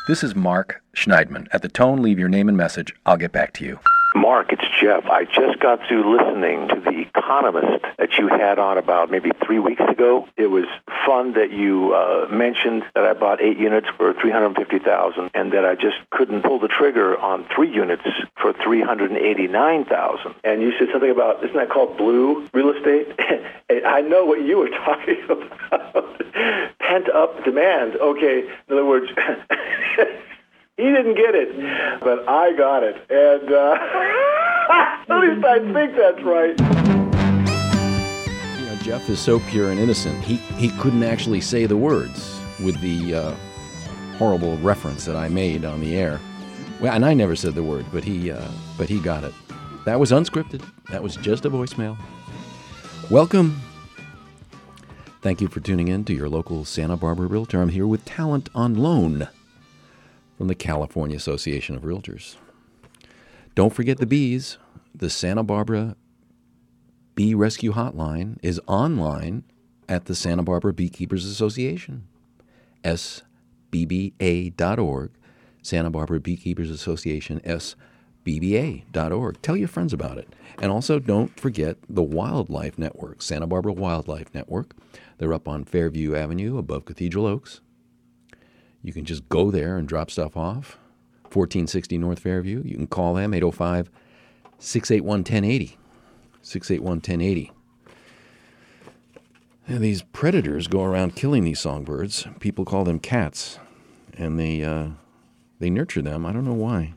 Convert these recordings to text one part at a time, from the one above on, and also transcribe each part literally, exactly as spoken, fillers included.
This is Mark Schneidman. At the tone, leave your name and message. I'll get back to you. Mark, it's Jeff. I just got through listening to The Economist that you had on about maybe three weeks ago. It was fun that you uh, mentioned that I bought eight units for three hundred fifty thousand dollars and that I just couldn't pull the trigger on three units for three hundred eighty-nine thousand dollars. And you said something about, isn't that called blue real estate? I know what you were talking about. Pent-up demand. Okay, in other words... He didn't get it, but I got it, and uh, at least I think that's right. You know, Jeff is so pure and innocent. He he couldn't actually say the words with the uh, horrible reference that I made on the air. Well, and I never said the word, but he uh, but he got it. That was unscripted. That was just a voicemail. Welcome. Thank you for tuning in to your local Santa Barbara Realtor. I'm here with Talent on Loan from the California Association of Realtors. Don't forget the bees. The Santa Barbara Bee Rescue Hotline is online at the Santa Barbara Beekeepers Association, S B B A dot org, Santa Barbara Beekeepers Association, S B B A dot org. Tell your friends about it. And also don't forget the Wildlife Network, Santa Barbara Wildlife Network. They're up on Fairview Avenue above Cathedral Oaks. You can just go there and drop stuff off, fourteen sixty North Fairview. You can call them, eight oh five, six eight one, one oh eight oh, six eight one, one oh eight oh. And these predators go around killing these songbirds. People call them cats, and they uh, they nurture them. I don't know why.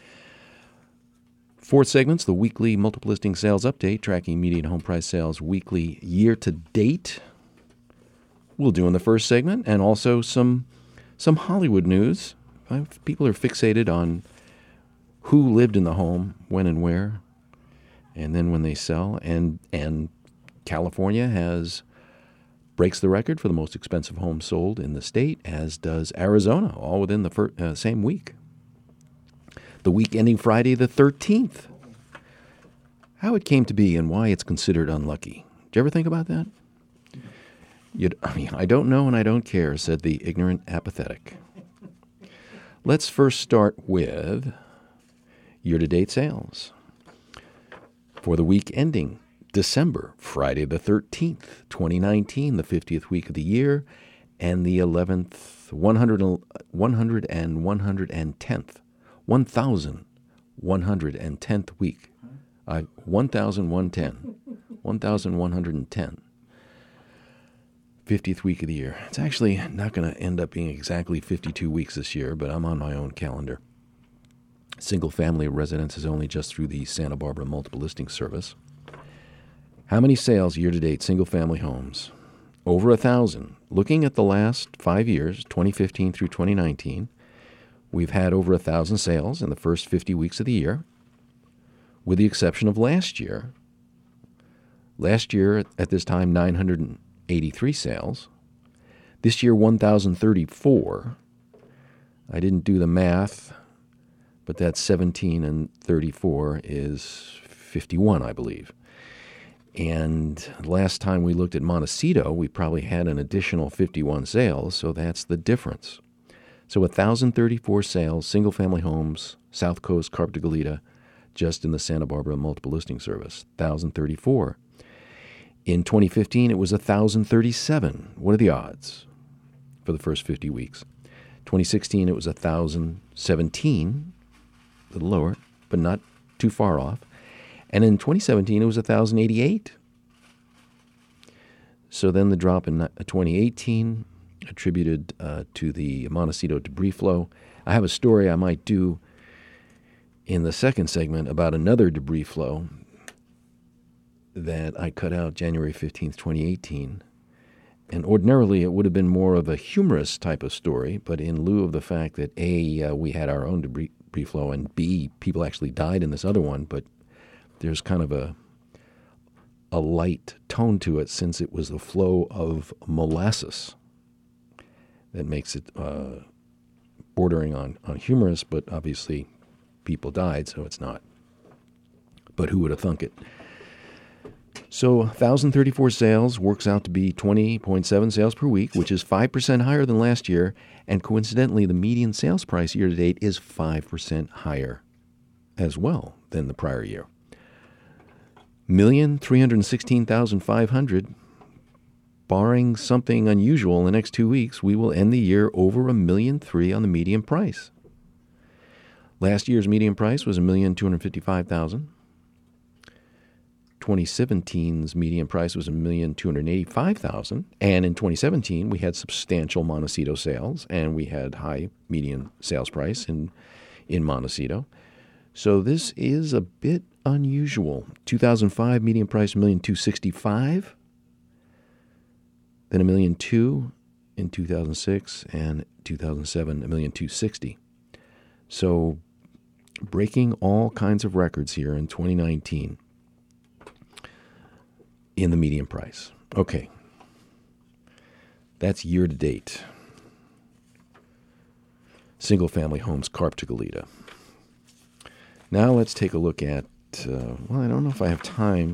Four segments, the weekly multiple listing sales update, tracking median home price sales weekly year-to-date. We'll do in the first segment, and also some... Some Hollywood news. People are fixated on who lived in the home, when and where, and then when they sell. And and California has breaks the record for the most expensive home sold in the state, as does Arizona, all within the fir- uh, same week. The week ending Friday the thirteenth. How it came to be and why it's considered unlucky. Did you ever think about that? You'd, I mean, I don't know and I don't care, said the ignorant apathetic. Let's first start with year-to-date sales. For the week ending December, Friday the thirteenth, twenty nineteen, the fiftieth week of the year, and the eleventh, one hundred, one hundred and one hundred tenth, one thousand one hundred tenth week. I, one thousand one hundred ten, one thousand one hundred ten. fiftieth week of the year. It's actually not going to end up being exactly fifty-two weeks this year, but I'm on my own calendar. Single-family residence is only just through the Santa Barbara Multiple Listing Service. How many sales year-to-date single-family homes? Over a thousand. Looking at the last five years, twenty fifteen through twenty nineteen, we've had over a thousand sales in the first fifty weeks of the year, with the exception of last year. Last year, at this time, nine hundred eighty-three sales. This year, one thousand thirty-four. I didn't do the math, but that's seventeen and thirty-four is fifty-one, I believe. And last time we looked at Montecito, we probably had an additional fifty-one sales, so that's the difference. So one thousand thirty-four sales, single-family homes, South Coast, Carpenter Goleta, just in the Santa Barbara Multiple Listing Service, one thousand thirty-four. In twenty fifteen, it was one thousand thirty-seven. What are the odds for the first fifty weeks? twenty sixteen, it was one thousand seventeen, a little lower, but not too far off. And in twenty seventeen, it was one thousand eighty-eight. So then the drop in twenty eighteen attributed uh, to the Montecito debris flow. I have a story I might do in the second segment about another debris flow that I cut out January fifteenth, twenty eighteen. And ordinarily it would have been more of a humorous type of story, but in lieu of the fact that A, uh, we had our own debris, debris flow, and B, people actually died in this other one, but there's kind of a a light tone to it since it was the flow of molasses that makes it uh, bordering on, on humorous, but obviously people died, so it's not. But who would have thunk it? So one thousand thirty-four sales works out to be twenty point seven sales per week, which is five percent higher than last year. And coincidentally, the median sales price year to date is five percent higher as well than the prior year. one million three hundred sixteen thousand five hundred. Barring something unusual in the next two weeks, we will end the year over a million three on the median price. Last year's median price was one million two hundred fifty-five thousand. twenty seventeen's median price was one million two hundred eighty-five thousand. And in twenty seventeen, we had substantial Montecito sales, and we had high median sales price in, in Montecito. So this is a bit unusual. two thousand five median price one million two hundred sixty-five thousand. Then a million two in two thousand six, and two thousand seven, a million two hundred sixty. So breaking all kinds of records here in twenty nineteen in the median price. Okay. That's year to date. Single family homes, Carp to Goleta. Now let's take a look at, uh, well, I don't know if I have time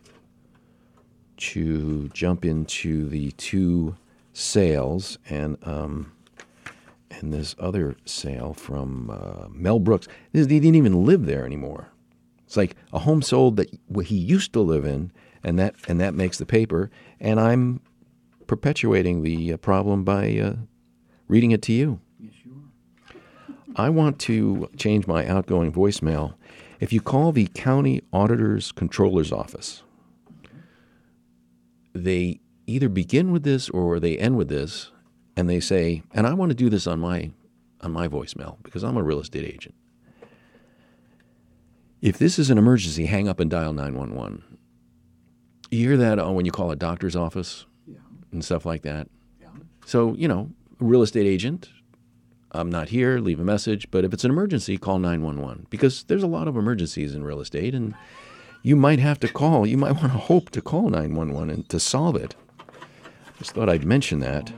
to jump into the two sales and um, and this other sale from uh, Mel Brooks. He didn't even live there anymore. It's like a home sold that he used to live in, and that and that makes the paper. And I'm perpetuating the uh, problem by uh, reading it to you. Yes, you are. I want to change my outgoing voicemail. If you call the county auditor's controller's office, they either begin with this or they end with this, and they say, and I want to do this on my on my voicemail because I'm a real estate agent. If this is an emergency, hang up and dial nine one one. You hear that oh, when you call a doctor's office Yeah. and stuff like that. Yeah. So, you know, a real estate agent, I'm not here, leave a message. But if it's an emergency, call nine one one because there's a lot of emergencies in real estate, and you might have to call, you might want to hope to call nine one one and to solve it. Just thought I'd mention that.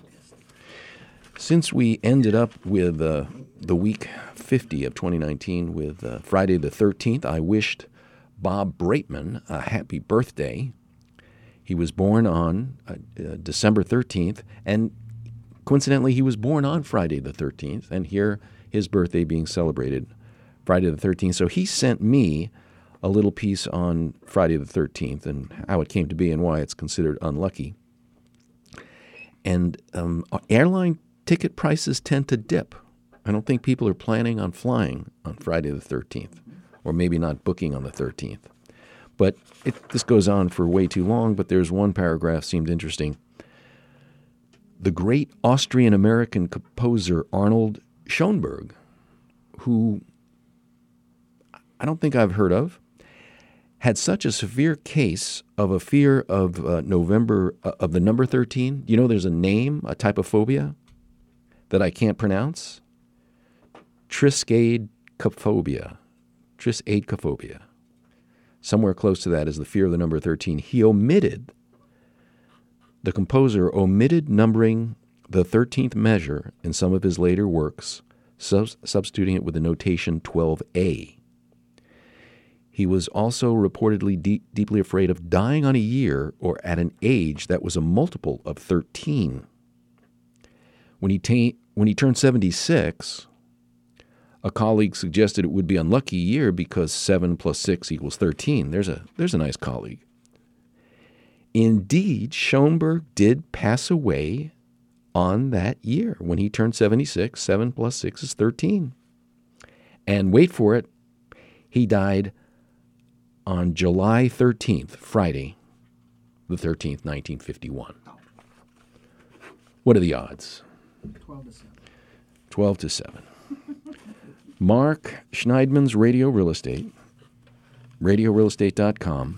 Since we ended up with uh, the week fifty of twenty nineteen with uh, Friday the thirteenth, I wished Bob Braitman a happy birthday. He was born on uh, uh, December thirteenth, and coincidentally, he was born on Friday the thirteenth, and here his birthday being celebrated Friday the thirteenth. So he sent me a little piece on Friday the thirteenth and how it came to be and why it's considered unlucky. And um, airline ticket prices tend to dip. I don't think people are planning on flying on Friday the thirteenth, or maybe not booking on the thirteenth. But it, this goes on for way too long, but there's one paragraph seemed interesting. The great Austrian-American composer Arnold Schoenberg, who I don't think I've heard of, had such a severe case of a fear of uh, November uh, of the number thirteen. You know, there's a name, a type of phobia that I can't pronounce. Triskaidekaphobia. Triskaidekaphobia. Somewhere close to that is the fear of the number thirteen. He omitted, the composer omitted numbering the thirteenth measure in some of his later works, sub- substituting it with the notation twelve A. He was also reportedly deep, deeply afraid of dying on a year or at an age that was a multiple of thirteen. When he, ta- when he turned seventy-six, a colleague suggested it would be an unlucky year because seven plus six equals thirteen. There's a, there's a nice colleague. Indeed, Schoenberg did pass away on that year. When he turned seventy-six, seven plus six is thirteen. And wait for it, he died on July thirteenth, Friday, the thirteenth, nineteen fifty-one. What are the odds? twelve to seven. twelve to seven. Mark Schneidman's Radio Real Estate, radio real estate dot com.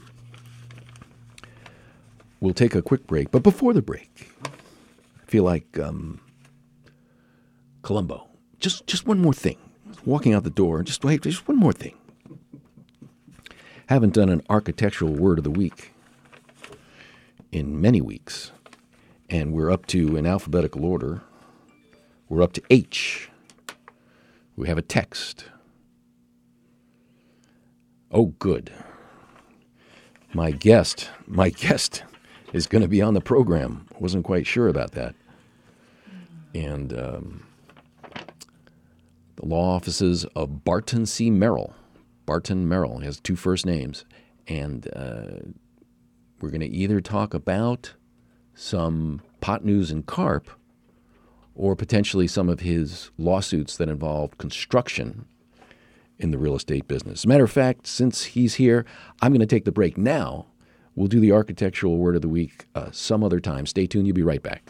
We'll take a quick break, but before the break, I feel like um, Columbo. Just, just one more thing. Walking out the door, just wait, just one more thing. Haven't done an architectural word of the week in many weeks, and we're up to, in alphabetical order, we're up to H. We have a text. Oh, good. my guest, my guest is going to be on the program. Wasn't quite sure about that. And um, the law offices of Barton C. Merrill. Barton Merrill has two first names. And uh, we're going to either talk about some pot news and carp or potentially some of his lawsuits that involve construction in the real estate business. As a matter of fact, since he's here, I'm going to take the break now. We'll do the architectural word of the week uh, some other time. Stay tuned. You'll be right back.